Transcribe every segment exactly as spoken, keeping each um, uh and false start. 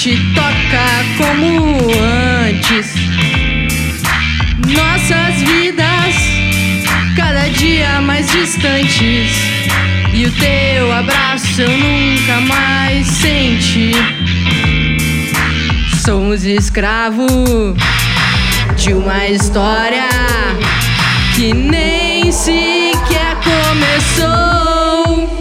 gente toca como antes. Nossas vidas cada dia mais distantes, e o teu abraço eu nunca mais senti. Somos escravos de uma história que nem sequer começou.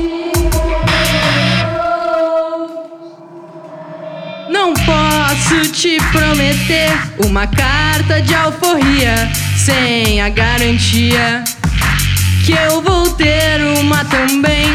Não posso te prometer uma carta de alforria sem a garantia que eu vou ter uma também.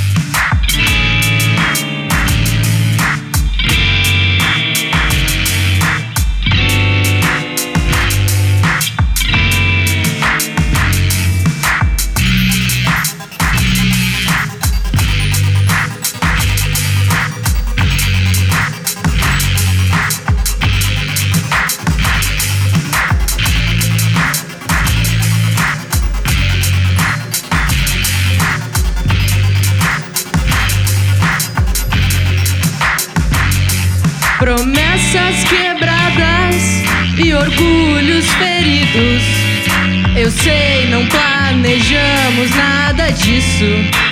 Promessas quebradas e orgulhos feridos. Eu sei, não planejamos nada disso.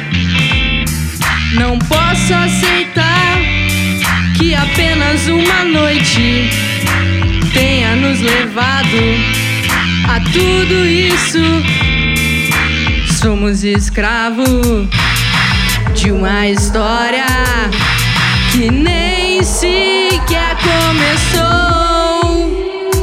Não posso aceitar que apenas uma noite tenha nos levado a tudo isso. Somos escravos de uma história que nem sequer começou.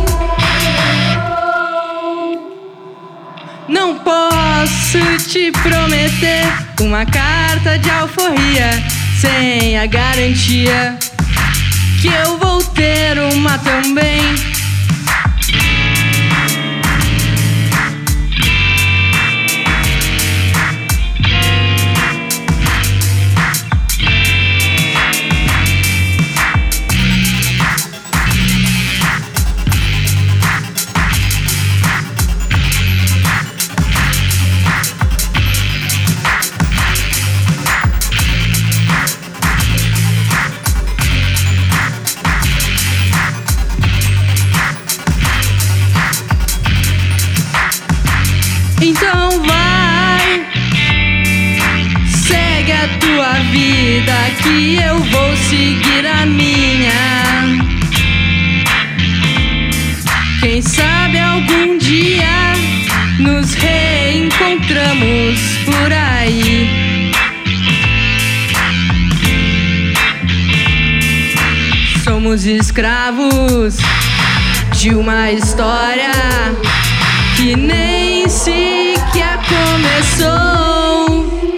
Não posso te prometer uma carta de alforria sem a garantia que eu vou ter uma também. Então vai, segue a tua vida que eu vou seguir a minha. Quem sabe algum dia nos reencontramos por aí. Somos escravos de uma história que nem sequer começou.